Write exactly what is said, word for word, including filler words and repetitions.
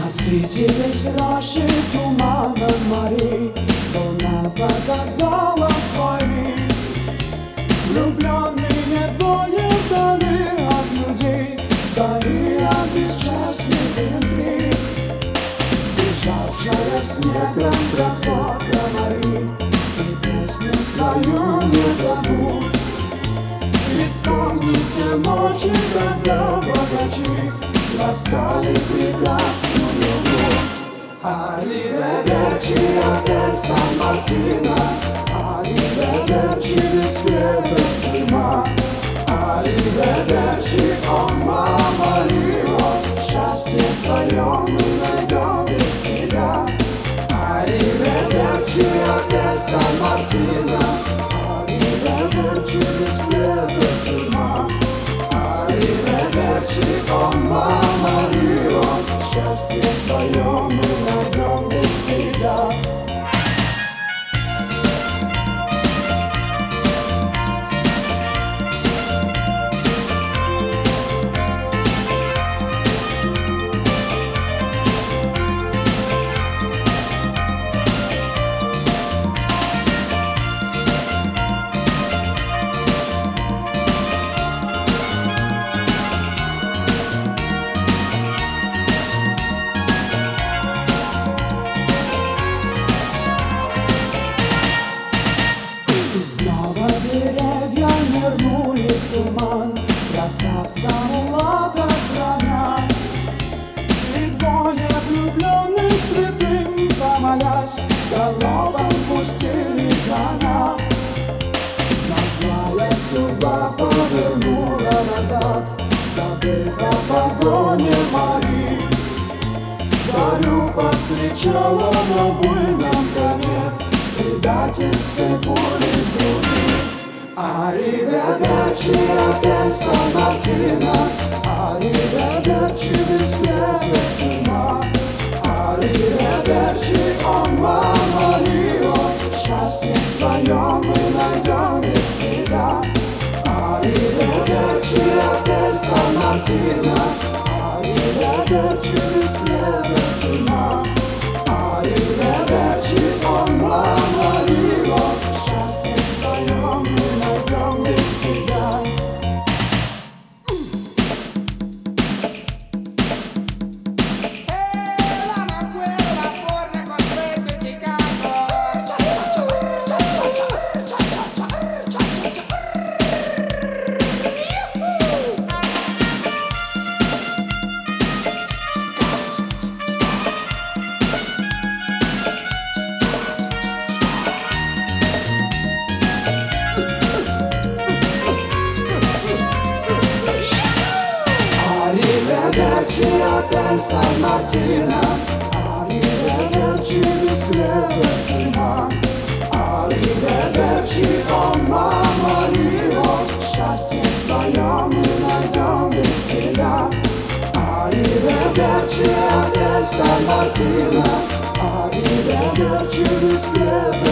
Насытились наши туманом морей, луна показала свой вид. Влюбленные двое вдали от людей, вдали от бесчестных интриг. Бежавшая снегом красотка Мари, и песню свою не забудь. И вспомните ночи, когда богачи ласкали прекрасную грудь. Ариведерчи, отель Сан-Мартино, ариведерчи, дискрета тюрьма. Ариведерчи, о мама Рио, счастье свое мы найдем без тебя. Ариведерчи, отель Сан-Мартино, ариведерчи, дискрета тюрьма. Ариведерчи, о мама Рио, счастье свое мы найдем без тебя. И снова деревья нырнули в туман, красавца Мулата храня. И двое влюбленных святым, помолясь, головам пустили коня. Но злая судьба повернула назад, забыв о погоне Мари. Зарю повстречала на буйном коне с предательской пулей в груди. Ариведерчи, отель Сан-Мартино, ариведерчи, дискрета тюрьма. Ариведерчи, о мама Рио, счастье свое мы найдем без тебя. Ариведерчи, отель Сан-Мартино, ариведерчи, дискрета тюрьма. Ариведерчи, о мама Рио, счастье свое мы найдем без тебя. Ариведерчи, отель Сан-Мартино, ариведерчи, дискрета тюрьма. Ариведерчи, о мама Рио, счастье свое мы найдем без тебя. Ариведерчи, отель Сан-Мартино, ариведерчи, дискрета